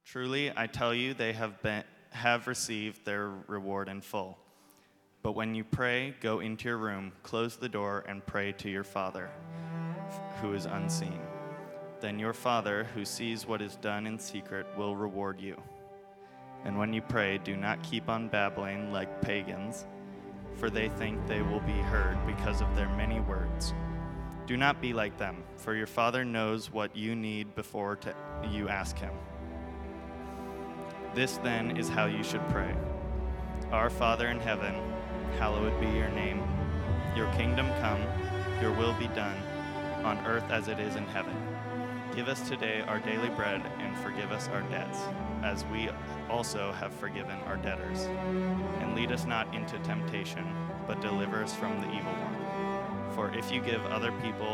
Truly, I tell you, they have received their reward in full. But when you pray, go into your room, close the door, and pray to your Father, who is unseen. Then your Father, who sees what is done in secret, will reward you. And when you pray, do not keep on babbling like pagans, for they think they will be heard because of their many words. Do not be like them, for your Father knows what you need before you ask him. This then is how you should pray. Our Father in heaven, hallowed be your name. Your kingdom come, your will be done, on earth as it is in heaven. Give us today our daily bread, and forgive us our debts, as we also have forgiven our debtors. And lead us not into temptation, but deliver us from the evil one. For if you forgive other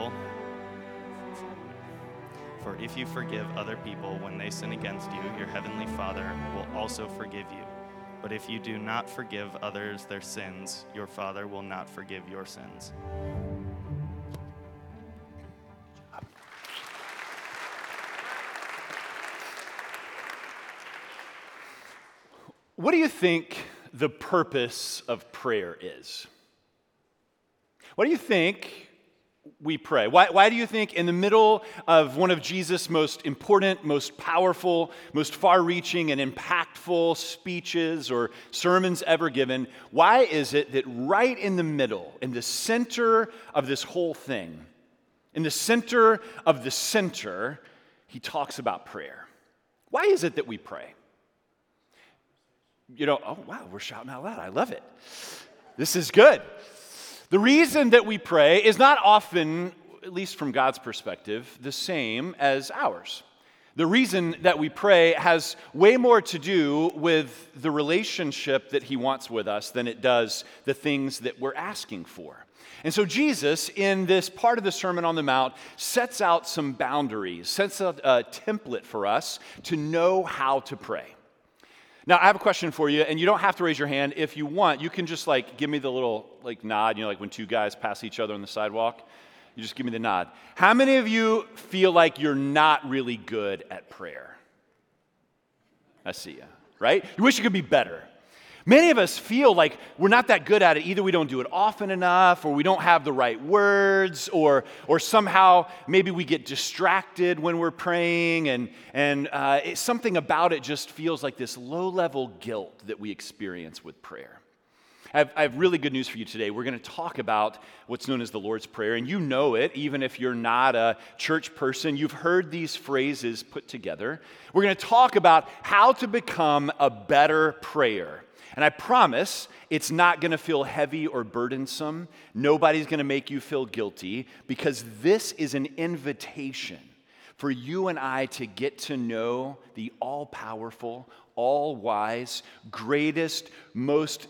people when they sin against you, your heavenly Father will also forgive you. But if you do not forgive others their sins, your Father will not forgive your sins. What do you think the purpose of prayer is? Why do you think we pray? Why do you think in the middle of one of Jesus' most important, most powerful, most far-reaching and impactful speeches or sermons ever given, why is it that right in the middle, in the center of this whole thing, in the center of the center, he talks about prayer? Why is it that we pray? Oh wow, we're shouting out loud. I love it. This is good. The reason that we pray is not often, at least from God's perspective, the same as ours. The reason that we pray has way more to do with the relationship that he wants with us than it does the things that we're asking for. And so Jesus, in this part of the Sermon on the Mount, sets out some boundaries, sets out a template for us to know how to pray. Now, I have a question for you, and you don't have to raise your hand. If you want, you can just give me the little nod, like when two guys pass each other on the sidewalk. You just give me the nod. How many of you feel like you're not really good at prayer? I see you, right? You wish you could be better. Many of us feel like we're not that good at it. Either we don't do it often enough, or we don't have the right words, or somehow maybe we get distracted when we're praying, and something about it just feels like this low-level guilt that we experience with prayer. I have really good news for you today. We're going to talk about what's known as the Lord's Prayer, and you know it, even if you're not a church person. You've heard these phrases put together. We're going to talk about how to become a better prayer. And I promise it's not going to feel heavy or burdensome. Nobody's going to make you feel guilty, because this is an invitation for you and I to get to know the all-powerful, all-wise, greatest, most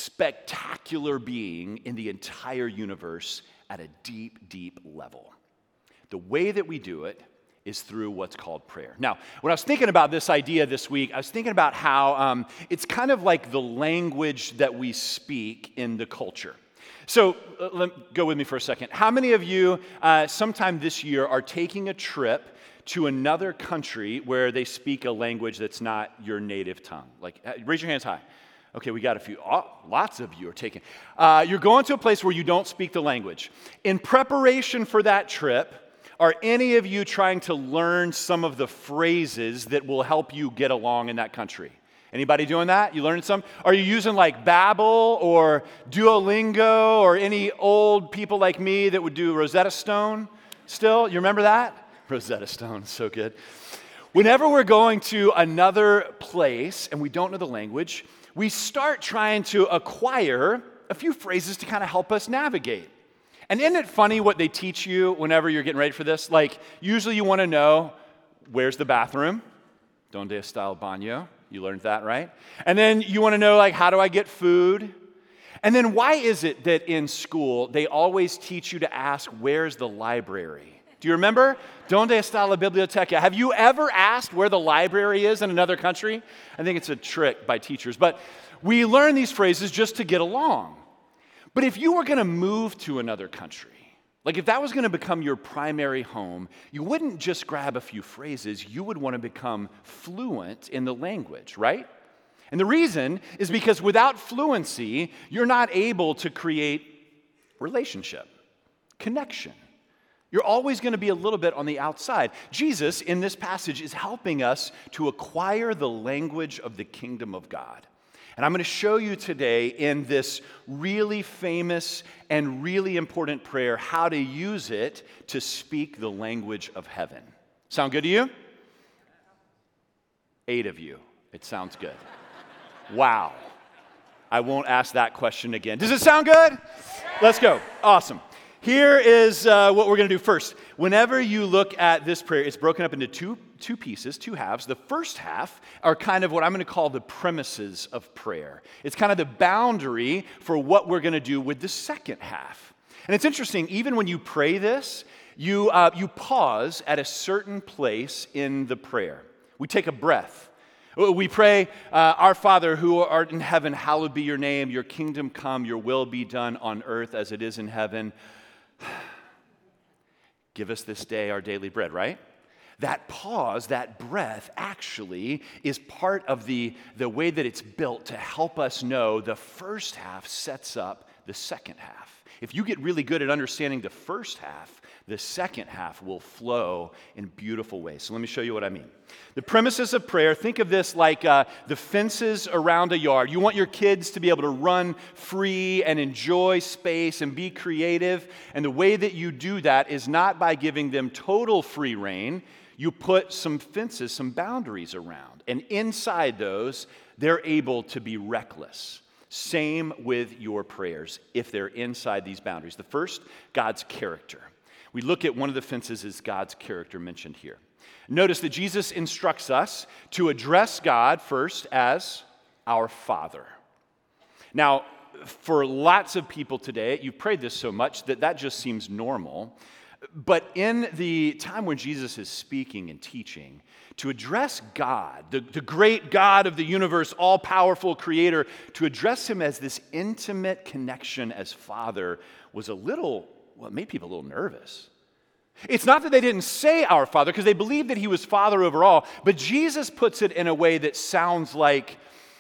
spectacular being in the entire universe at a deep, deep level. The way that we do it is through what's called prayer. Now, when I was thinking about this idea this week, I was thinking about how it's kind of like the language that we speak in the culture. So go with me for a second. How many of you sometime this year are taking a trip to another country where they speak a language that's not your native tongue? Raise your hands high. Okay, we got a few. Lots of you are taking. You're going to a place where you don't speak the language. In preparation for that trip, are any of you trying to learn some of the phrases that will help you get along in that country? Anybody doing that? You learning some? Are you using Babbel or Duolingo or any old people like me that would do Rosetta Stone still? You remember that? Rosetta Stone, so good. Whenever we're going to another place and we don't know the language, we start trying to acquire a few phrases to kind of help us navigate. And isn't it funny what they teach you whenever you're getting ready for this? Usually you want to know, where's the bathroom? Donde está el baño? You learned that, right? And then you want to know, how do I get food? And then why is it that in school they always teach you to ask, where's the library? Do you remember? Donde está la biblioteca? Have you ever asked where the library is in another country? I think it's a trick by teachers. But we learn these phrases just to get along. But if you were going to move to another country, Like if that was going to become your primary home, you wouldn't just grab a few phrases, you would want to become fluent in the language, right? And the reason is because without fluency, you're not able to create relationship, connection. You're always going to be a little bit on the outside. Jesus, in this passage, is helping us to acquire the language of the kingdom of God. And I'm going to show you today in this really famous and really important prayer how to use it to speak the language of heaven. Sound good to you? 8 of you. It sounds good. Wow. I won't ask that question again. Does it sound good? Let's go. Awesome. Here is what we're going to do first. Whenever you look at this prayer, it's broken up into two pieces, 2 halves. The first half are kind of what I'm going to call the premises of prayer. It's kind of the boundary for what we're going to do with the second half. And it's interesting, even when you pray this, you pause at a certain place in the prayer. We take a breath. We pray, Our Father who art in heaven, hallowed be your name. Your kingdom come, your will be done on earth as it is in heaven. Give us this day our daily bread, right? That pause, that breath, actually is part of the way that it's built to help us know the first half sets up the second half. If you get really good at understanding the first half, the second half will flow in beautiful ways. So let me show you what I mean. The premises of prayer, think of this like the fences around a yard. You want your kids to be able to run free and enjoy space and be creative. And the way that you do that is not by giving them total free rein. You put some fences, some boundaries around. And inside those, they're able to be reckless. Same with your prayers if they're inside these boundaries. The first, God's character. We look at one of the fences as God's character mentioned here. Notice that Jesus instructs us to address God first as our Father. Now, for lots of people today, you've prayed this so much that just seems normal. But in the time when Jesus is speaking and teaching, to address God, the great God of the universe, all-powerful creator, to address him as this intimate connection as Father was it made people a little nervous. It's not that they didn't say our Father, because they believed that he was Father over all, but Jesus puts it in a way that sounds like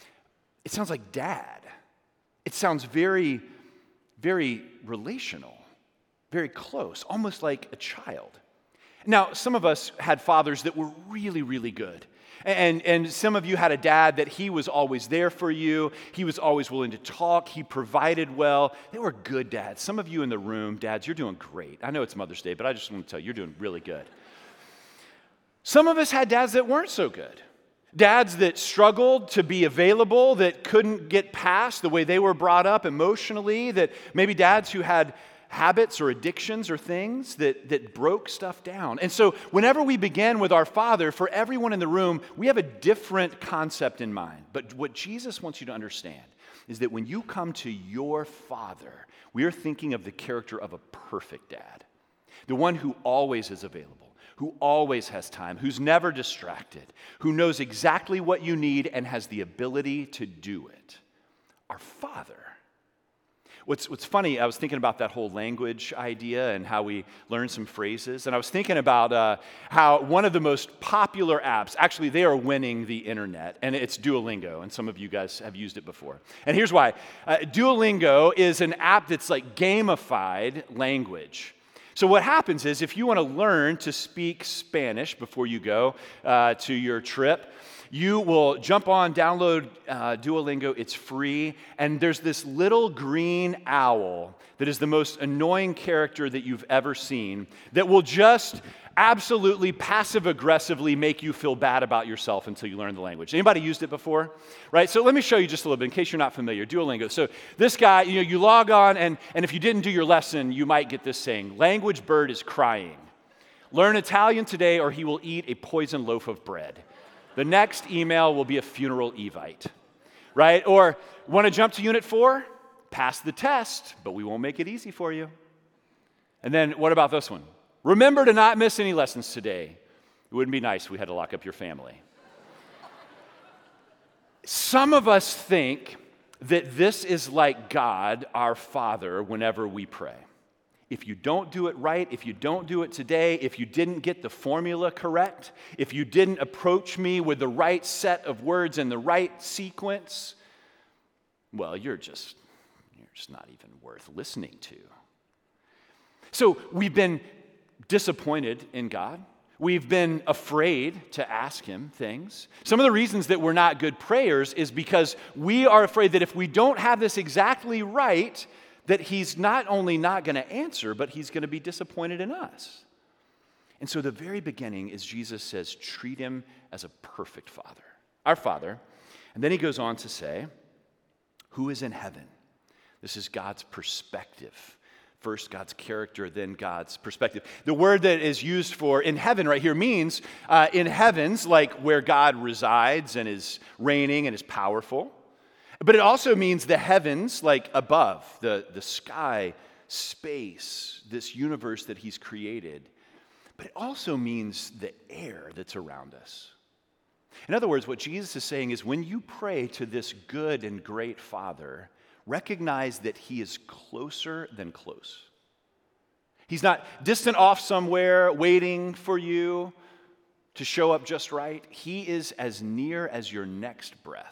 Dad. It sounds very, very relational, very close, almost like a child. Now, some of us had fathers that were really, really good. And some of you had a dad that he was always there for you. He was always willing to talk. He provided well. They were good dads. Some of you in the room, dads, you're doing great. I know it's Mother's Day, but I just want to tell you, you're doing really good. Some of us had dads that weren't so good. Dads that struggled to be available, that couldn't get past the way they were brought up emotionally, that maybe dads who had habits or addictions or things that broke stuff down. And so whenever we begin with our Father, for everyone in the room, we have a different concept in mind. But what Jesus wants you to understand is that when you come to your Father, we are thinking of the character of a perfect dad, the one who always is available, who always has time, who's never distracted, who knows exactly what you need and has the ability to do it. Our Father. What's funny, I was thinking about that whole language idea and how we learn some phrases. And I was thinking about how one of the most popular apps, actually they are winning the internet, and it's Duolingo. And some of you guys have used it before. And here's why. Duolingo is an app that's like gamified language. So what happens is if you want to learn to speak Spanish before you go to your trip, you will jump on, download Duolingo. It's free. And there's this little green owl that is the most annoying character that you've ever seen that will just absolutely passive-aggressively make you feel bad about yourself until you learn the language. Anybody used it before? Right? So let me show you just a little bit in case you're not familiar. Duolingo. So this guy, you log on, and if you didn't do your lesson, you might get this saying, "Language bird is crying. Learn Italian today or he will eat a poison loaf of bread." The next email will be a funeral evite, right? Or, want to jump to Unit 4? Pass the test, but we won't make it easy for you. And then, what about this one? Remember to not miss any lessons today. It wouldn't be nice if we had to lock up your family. Some of us think that this is like God, our Father, whenever we pray. If you don't do it right, if you don't do it today, if you didn't get the formula correct, if you didn't approach me with the right set of words and the right sequence, well, you're just not even worth listening to. So we've been disappointed in God. We've been afraid to ask him things. Some of the reasons that we're not good prayers is because we are afraid that if we don't have this exactly right, that he's not only not going to answer, but he's going to be disappointed in us. And so the very beginning is Jesus says, treat him as a perfect Father, our Father. And then he goes on to say, who is in heaven? This is God's perspective. First, God's character, then God's perspective. The word that is used for in heaven right here means in heavens, like where God resides and is reigning and is powerful. But it also means the heavens, like above, the sky, space, this universe that he's created. But it also means the air that's around us. In other words, what Jesus is saying is when you pray to this good and great Father, recognize that he is closer than close. He's not distant off somewhere waiting for you to show up just right. He is as near as your next breath.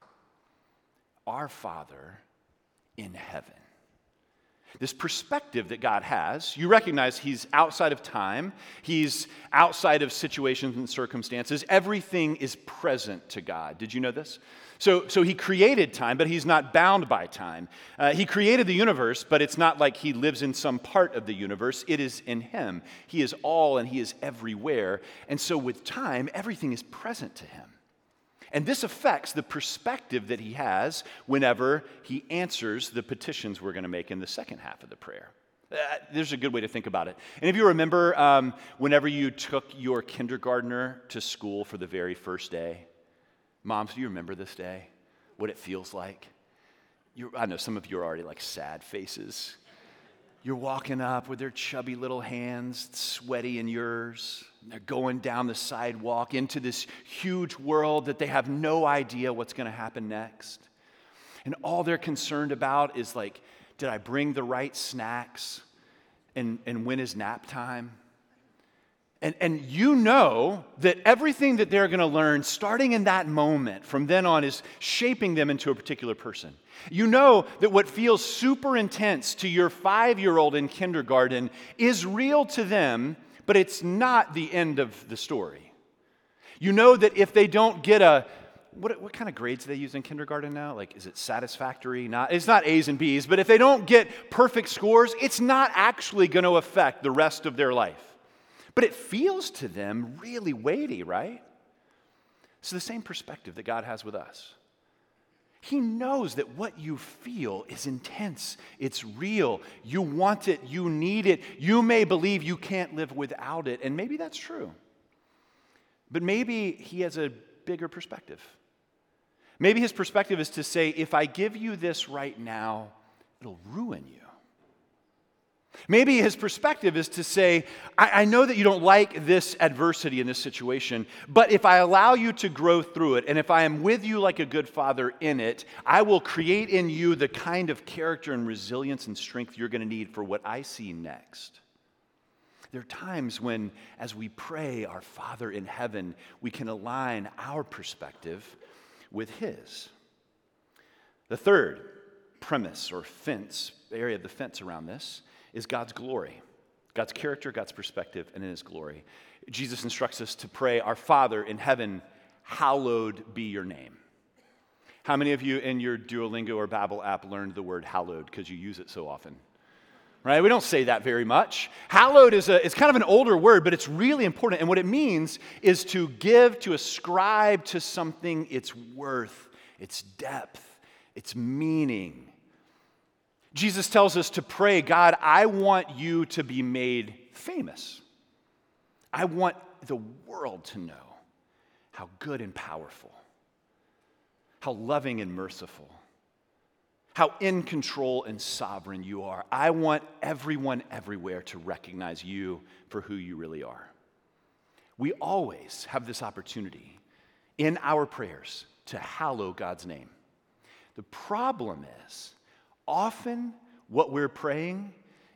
Our Father in heaven. This perspective that God has, you recognize he's outside of time, he's outside of situations and circumstances. Everything is present to God. Did you know this? So he created time, but he's not bound by time. He created the universe, but it's not like he lives in some part of the universe. It is in him. He is all and he is everywhere. And so with time, everything is present to him. And this affects the perspective that he has whenever he answers the petitions we're going to make in the second half of the prayer. There's a good way to think about it. And if you remember whenever you took your kindergartner to school for the very first day, moms, do you remember this day? What it feels like? I know some of you are already like sad faces. You're walking up with their chubby little hands, sweaty in yours. They're going down the sidewalk into this huge world that they have no idea what's going to happen next. And all they're concerned about is like, did I bring the right snacks? And when is nap time? And you know that everything that they're going to learn starting in that moment from then on is shaping them into a particular person. You know that what feels super intense to your 5-year-old in kindergarten is real to them, but it's not the end of the story. You know that if they don't get what kind of grades do they use in kindergarten now? Like, is it satisfactory? It's not A's and B's, but if they don't get perfect scores, it's not actually going to affect the rest of their life. But it feels to them really weighty, right? It's the same perspective that God has with us. He knows that what you feel is intense. It's real. You want it. You need it. You may believe you can't live without it. And maybe that's true. But maybe he has a bigger perspective. Maybe his perspective is to say, if I give you this right now, it'll ruin you. Maybe his perspective is to say, I know that you don't like this adversity in this situation, but if I allow you to grow through it, and if I am with you like a good father in it, I will create in you the kind of character and resilience and strength you're going to need for what I see next. There are times when, as we pray, our Father in heaven, we can align our perspective with his. The third premise or fence, the area of the fence around this, is God's glory, God's character, God's perspective, and in his glory. Jesus instructs us to pray, our Father in heaven, hallowed be your name. How many of you in your Duolingo or Babbel app learned the word hallowed because you use it so often? Right? We don't say that very much. Hallowed it's kind of an older word, but it's really important. And what it means is to give, to ascribe to something its worth, its depth, its meaning. Jesus tells us to pray, God, I want you to be made famous. I want the world to know how good and powerful, how loving and merciful, how in control and sovereign you are. I want everyone everywhere to recognize you for who you really are. We always have this opportunity in our prayers to hallow God's name. The problem is, often what we're praying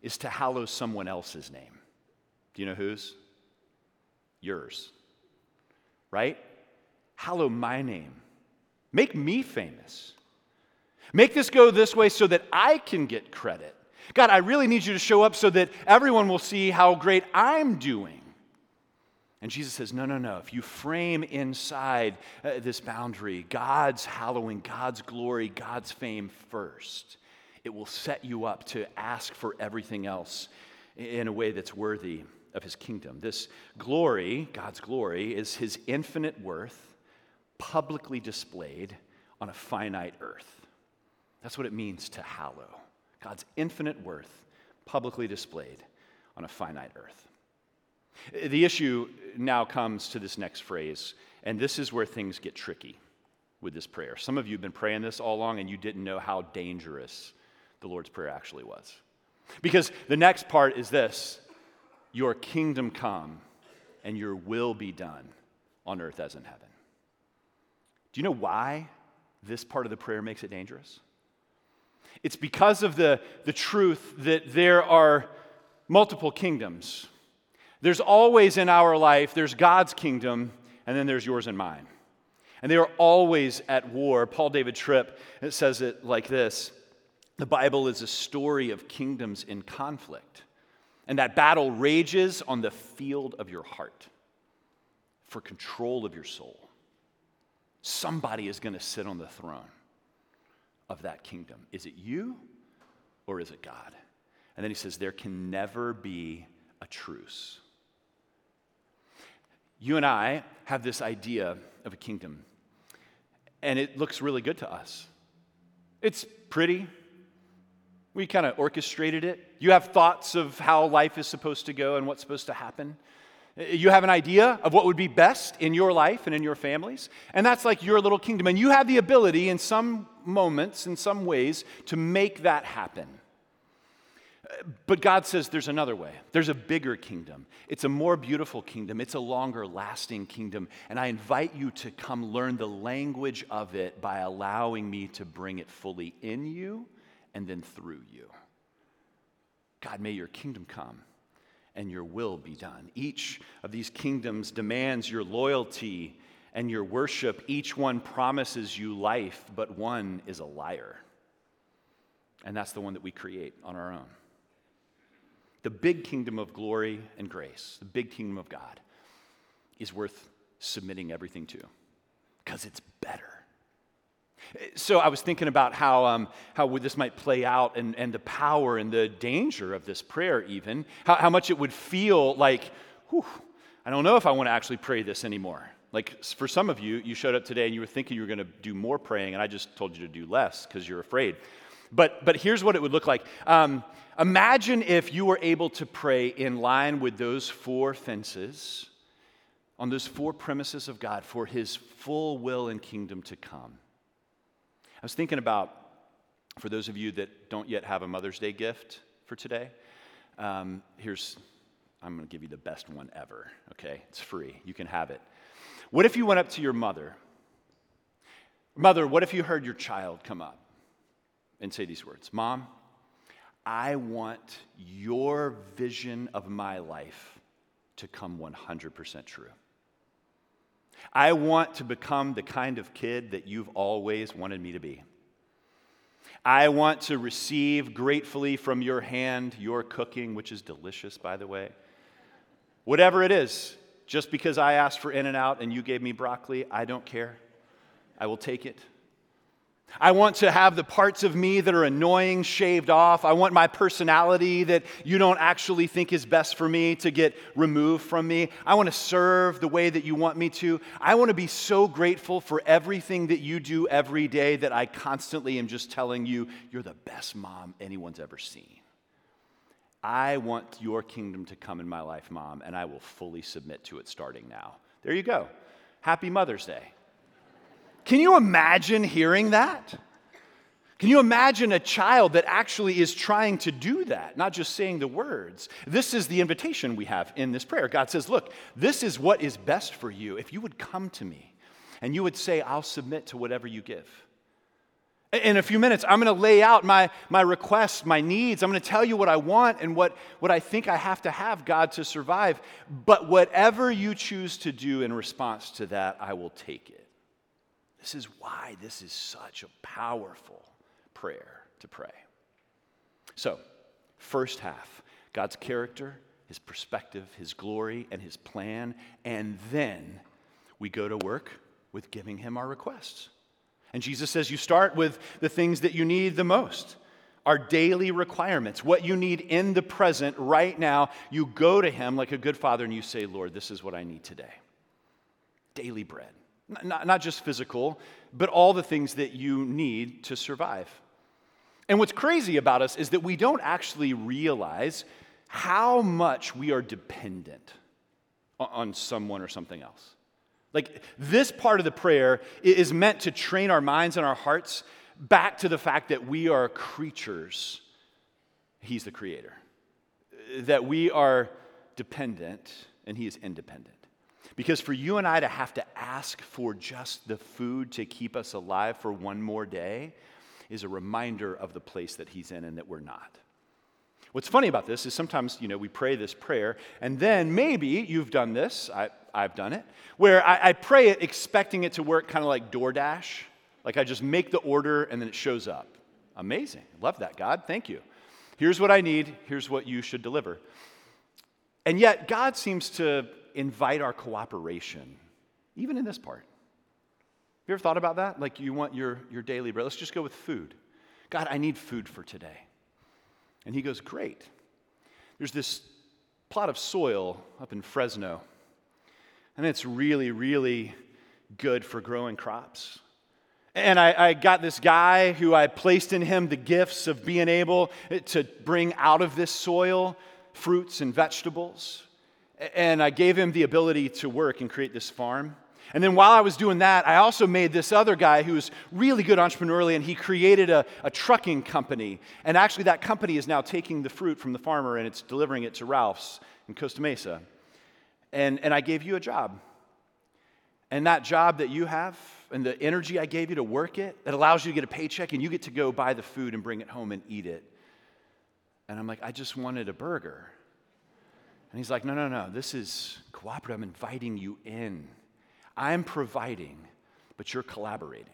is to hallow someone else's name. Do you know whose? Yours. Right? Hallow my name. Make me famous. Make this go this way so that I can get credit. God, I really need you to show up so that everyone will see how great I'm doing. And Jesus says, no. If you frame inside this boundary God's hallowing, God's glory, God's fame first, it will set you up to ask for everything else in a way that's worthy of his kingdom. This glory, God's glory, is his infinite worth publicly displayed on a finite earth. That's what it means to hallow. God's infinite worth publicly displayed on a finite earth. The issue now comes to this next phrase, and this is where things get tricky with this prayer. Some of you have been praying this all along, and you didn't know how dangerous the Lord's Prayer actually was. Because the next part is this: your kingdom come, and your will be done on earth as in heaven. Do you know why this part of the prayer makes it dangerous? It's because of the truth that there are multiple kingdoms. There's always in our life, there's God's kingdom, and then there's yours and mine. And they are always at war. Paul David Tripp says it like this: the Bible is a story of kingdoms in conflict, and that battle rages on the field of your heart for control of your soul. Somebody is going to sit on the throne of that kingdom. Is it you or is it God? And then he says, there can never be a truce. You and I have this idea of a kingdom, and it looks really good to us. It's pretty. We kind of orchestrated it. You have thoughts of how life is supposed to go and what's supposed to happen. You have an idea of what would be best in your life and in your families, and that's like your little kingdom. And you have the ability in some moments, in some ways, to make that happen. But God says there's another way. There's a bigger kingdom. It's a more beautiful kingdom. It's a longer lasting kingdom. And I invite you to come learn the language of it by allowing me to bring it fully in you and then through you. God, may your kingdom come and your will be done. Each of these kingdoms demands your loyalty and your worship. Each one promises you life, but one is a liar. And that's the one that we create on our own. The big kingdom of glory and grace, the big kingdom of God, is worth submitting everything to because it's better. So I was thinking about how this might play out and the power and the danger of this prayer even, how much it would feel like, I don't know if I want to actually pray this anymore. Like for some of you, you showed up today and you were thinking you were going to do more praying, and I just told you to do less because you're afraid. But here's what it would look like. Imagine if you were able to pray in line with those four fences, on those four premises of God for his full will and kingdom to come. I was thinking about, for those of you that don't yet have a Mother's Day gift for today, I'm going to give you the best one ever, okay? It's free. You can have it. What if you went up to your mother? Mother, what if you heard your child come up and say these words? Mom, I want your vision of my life to come 100% true. I want to become the kind of kid that you've always wanted me to be. I want to receive gratefully from your hand your cooking, which is delicious, by the way. Whatever it is, just because I asked for In-N-Out and you gave me broccoli, I don't care. I will take it. I want to have the parts of me that are annoying shaved off. I want my personality that you don't actually think is best for me to get removed from me. I want to serve the way that you want me to. I want to be so grateful for everything that you do every day that I constantly am just telling you, you're the best mom anyone's ever seen. I want your kingdom to come in my life, Mom, and I will fully submit to it starting now. There you go. Happy Mother's Day. Can you imagine hearing that? Can you imagine a child that actually is trying to do that, not just saying the words? This is the invitation we have in this prayer. God says, look, this is what is best for you. If you would come to me and you would say, I'll submit to whatever you give. In a few minutes, I'm going to lay out my requests, my needs. I'm going to tell you what I want and what I think I have to have, God, to survive. But whatever you choose to do in response to that, I will take it. This is why this is such a powerful prayer to pray. So, first half, God's character, his perspective, his glory, and his plan. And then we go to work with giving him our requests. And Jesus says you start with the things that you need the most, our daily requirements, what you need in the present right now. You go to him like a good father and you say, Lord, this is what I need today. Daily bread. Not just physical, but all the things that you need to survive. And what's crazy about us is that we don't actually realize how much we are dependent on someone or something else. Like, this part of the prayer is meant to train our minds and our hearts back to the fact that we are creatures. He's the creator. That we are dependent and he is independent. Because for you and I to have to ask for just the food to keep us alive for one more day is a reminder of the place that he's in and that we're not. What's funny about this is sometimes, we pray this prayer, and then maybe you've done this, I've done it, where I pray it expecting it to work kind of like DoorDash. Like I just make the order and then it shows up. Amazing. Love that, God. Thank you. Here's what I need. Here's what you should deliver. And yet, God seems to invite our cooperation, even in this part. Have you ever thought about that? Like you want your daily bread. Let's just go with food. God, I need food for today. And he goes, great. There's this plot of soil up in Fresno, and it's really, really good for growing crops. And I got this guy who I placed in him the gifts of being able to bring out of this soil fruits and vegetables. And I gave him the ability to work and create this farm. And then while I was doing that, I also made this other guy who's really good entrepreneurially, and he created a trucking company. And actually that company is now taking the fruit from the farmer and it's delivering it to Ralph's in Costa Mesa. And I gave you a job. And that job that you have and the energy I gave you to work it, that allows you to get a paycheck and you get to go buy the food and bring it home and eat it. And I'm like, I just wanted a burger. And he's like, no, this is cooperative. I'm inviting you in. I'm providing, but you're collaborating.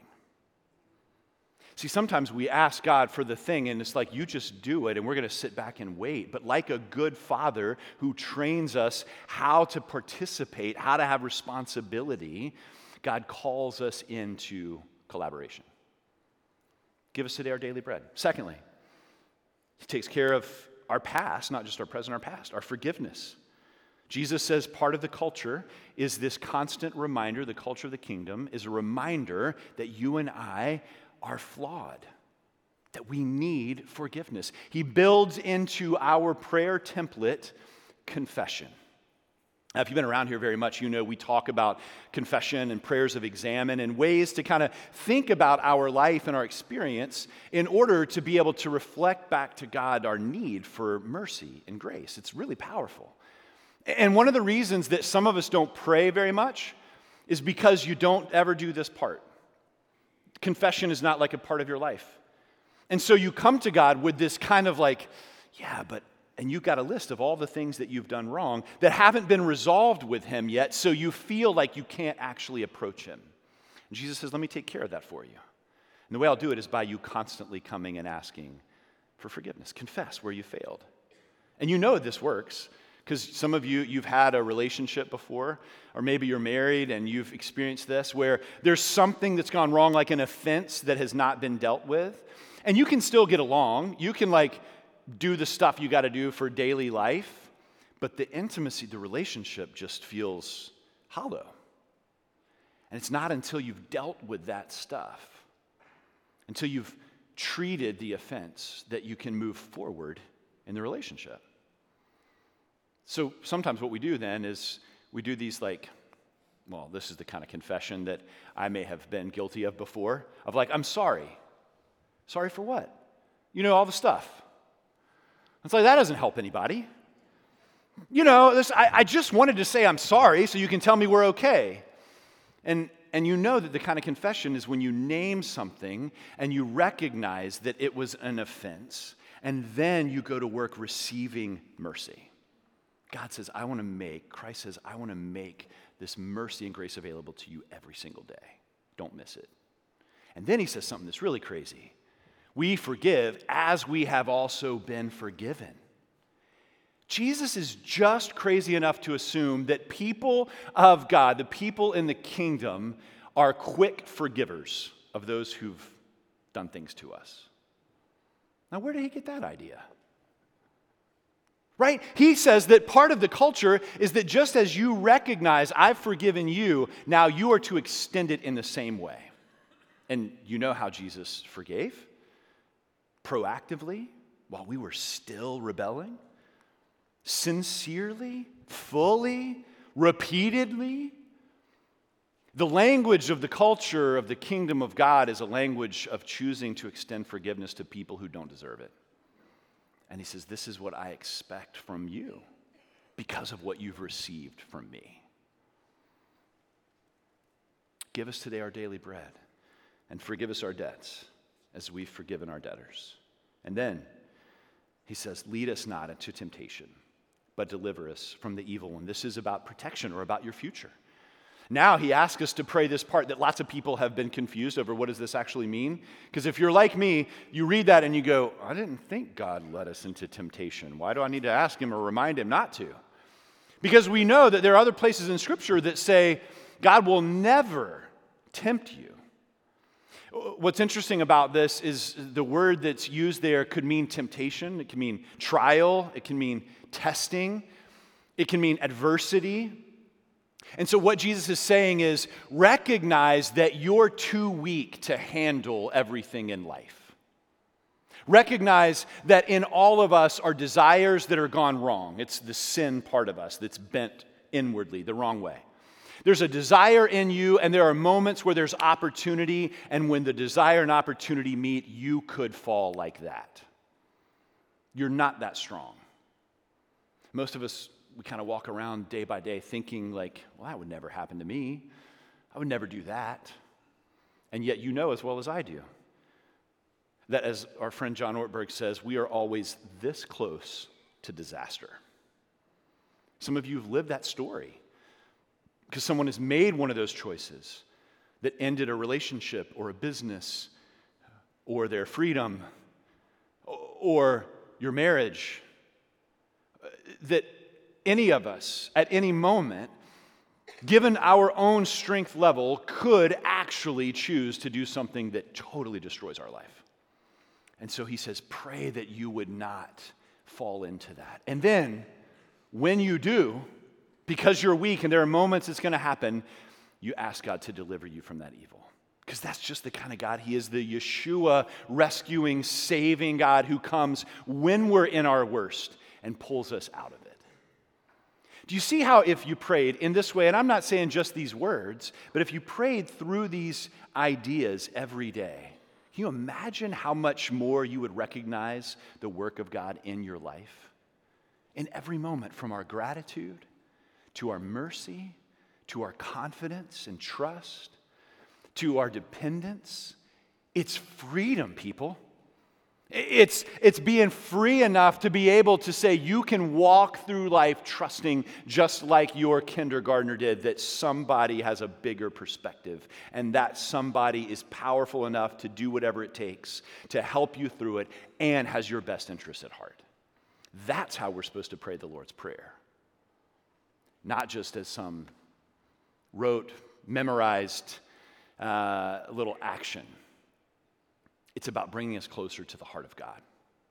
See, sometimes we ask God for the thing, and it's like, you just do it, and we're going to sit back and wait. But like a good father who trains us how to participate, how to have responsibility, God calls us into collaboration. Give us today our daily bread. Secondly, he takes care of our past, not just our present, our past, our forgiveness. Jesus says part of the culture is this constant reminder, the culture of the kingdom is a reminder that you and I are flawed, that we need forgiveness. He builds into our prayer template confession. Now, if you've been around here very much, we talk about confession and prayers of examine and ways to kind of think about our life and our experience in order to be able to reflect back to God our need for mercy and grace. It's really powerful. And one of the reasons that some of us don't pray very much is because you don't ever do this part. Confession is not like a part of your life. And so you come to God with this kind of like, and you've got a list of all the things that you've done wrong that haven't been resolved with him yet, so you feel like you can't actually approach him. And Jesus says, let me take care of that for you. And the way I'll do it is by you constantly coming and asking for forgiveness. Confess where you failed. And this works. Because some of you've had a relationship before, or maybe you're married and you've experienced this, where there's something that's gone wrong, like an offense that has not been dealt with, and you can still get along. You can do the stuff you got to do for daily life, but the intimacy, the relationship just feels hollow. And it's not until you've dealt with that stuff, until you've treated the offense, that you can move forward in the relationship. So sometimes what we do then is we do these this is the kind of confession that I may have been guilty of before, of I'm sorry. Sorry for what? All the stuff. It's like, that doesn't help anybody. I just wanted to say I'm sorry so you can tell me we're okay. And And you know that the kind of confession is when you name something and you recognize that it was an offense, and then you go to work receiving mercy. Christ says, I want to make this mercy and grace available to you every single day. Don't miss it. And then he says something that's really crazy. We forgive as we have also been forgiven. Jesus is just crazy enough to assume that people of God, the people in the kingdom, are quick forgivers of those who've done things to us. Now, where did he get that idea? Right? He says that part of the culture is that just as you recognize, I've forgiven you, now you are to extend it in the same way. And you know how Jesus forgave? Proactively, while we were still rebelling. Sincerely, fully, repeatedly. The language of the culture of the kingdom of God is a language of choosing to extend forgiveness to people who don't deserve it. And he says, this is what I expect from you because of what you've received from me. Give us today our daily bread and forgive us our debts as we've forgiven our debtors. And then he says, lead us not into temptation, but deliver us from the evil one. This is about protection or about your future. Now he asks us to pray this part that lots of people have been confused over. What does this actually mean? Because if you're like me, you read that and you go, I didn't think God led us into temptation. Why do I need to ask him or remind him not to? Because we know that there are other places in Scripture that say God will never tempt you. What's interesting about this is the word that's used there could mean temptation, it can mean trial, it can mean testing, it can mean adversity. And so what Jesus is saying is recognize that you're too weak to handle everything in life. Recognize that in all of us are desires that are gone wrong. It's the sin part of us that's bent inwardly the wrong way. There's a desire in you, and there are moments where there's opportunity, and when the desire and opportunity meet, you could fall like that. You're not that strong. Most of us, we kind of walk around day by day thinking like, well, that would never happen to me. I would never do that. And yet you know as well as I do that, as our friend John Ortberg says, we are always this close to disaster. Some of you have lived that story. Because someone has made one of those choices that ended a relationship or a business or their freedom or your marriage. That any of us at any moment, given our own strength level, could actually choose to do something that totally destroys our life. And so he says, pray that you would not fall into that. And then, when you do, because you're weak and there are moments it's going to happen, you ask God to deliver you from that evil. Because that's just the kind of God he is, the Yeshua rescuing, saving God who comes when we're in our worst and pulls us out of it. Do you see how if you prayed in this way, and I'm not saying just these words, but if you prayed through these ideas every day, can you imagine how much more you would recognize the work of God in your life? In every moment, from our gratitude to our mercy, to our confidence and trust, to our dependence. It's freedom, people. It's being free enough to be able to say you can walk through life trusting just like your kindergartner did, that somebody has a bigger perspective and that somebody is powerful enough to do whatever it takes to help you through it and has your best interest at heart. That's how we're supposed to pray the Lord's Prayer. Not just as some rote, memorized little action. It's about bringing us closer to the heart of God.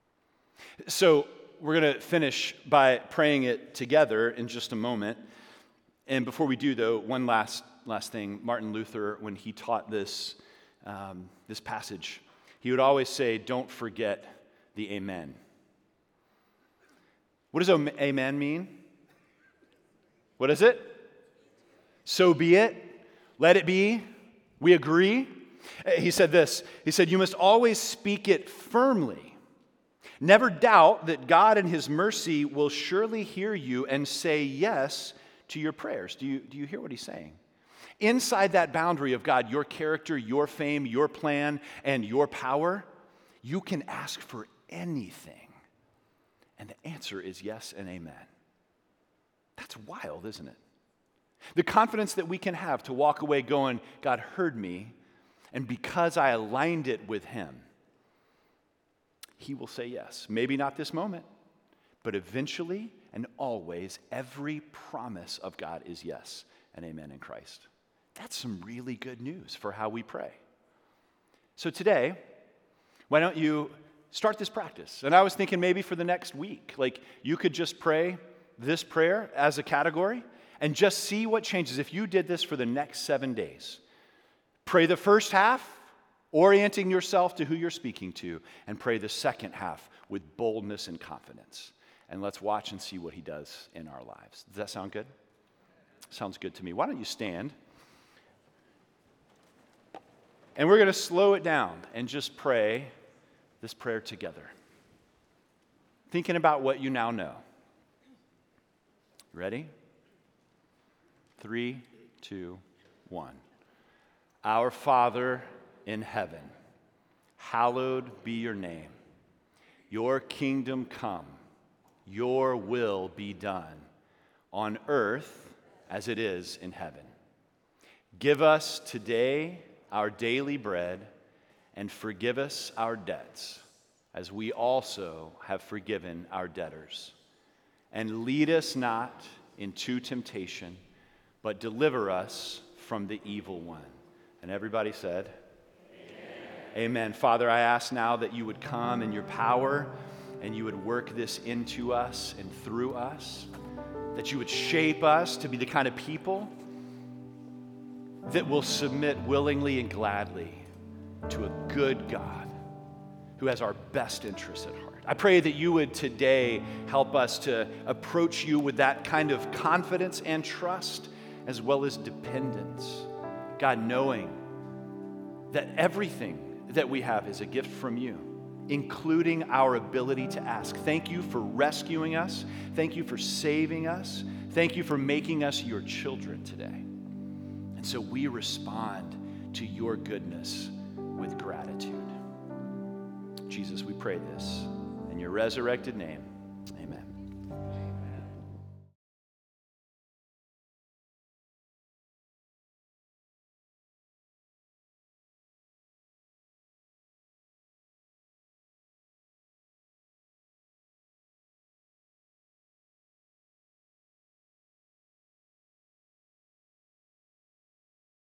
So we're going to finish by praying it together in just a moment. And before we do, though, one last thing. Martin Luther, when he taught this passage, he would always say, don't forget the amen. What does amen mean? What is it? So be it. Let it be. We agree. He said this. He said, you must always speak it firmly. Never doubt that God in his mercy will surely hear you and say yes to your prayers. Do you hear what he's saying? inside that boundary of God, your character, your fame, your plan, and your power, you can ask for anything. And the answer is yes and amen. That's wild, isn't it? The confidence that we can have to walk away going, God heard me, and because I aligned it with him, he will say yes. Maybe not this moment, but eventually and always, every promise of God is yes and amen in Christ. That's some really good news for how we pray. So today, why don't you start this practice? And I was thinking maybe for the next week, like you could just pray this prayer as a category and just see what changes if you did this for the next 7 days. Pray the first half, orienting yourself to who you're speaking to, and pray the second half with boldness and confidence. And let's watch and see what he does in our lives. Does that sound good? Sounds good to me. Why don't you stand? And we're going to slow it down and just pray this prayer together. Thinking about what you now know. Ready? 3, 2, 1. Our Father in heaven, hallowed be your name. Your kingdom come, your will be done, on earth as it is in heaven. Give us today our daily bread, and forgive us our debts, as we also have forgiven our debtors. And lead us not into temptation, but deliver us from the evil one. And everybody said, Amen. Amen. Father, I ask now that you would come in your power and you would work this into us and through us, that you would shape us to be the kind of people that will submit willingly and gladly to a good God who has our best interests at heart. I pray that you would today help us to approach you with that kind of confidence and trust as well as dependence. God, knowing that everything that we have is a gift from you, including our ability to ask. Thank you for rescuing us. Thank you for saving us. Thank you for making us your children today. And so we respond to your goodness with gratitude. Jesus, we pray this in your resurrected name. Amen.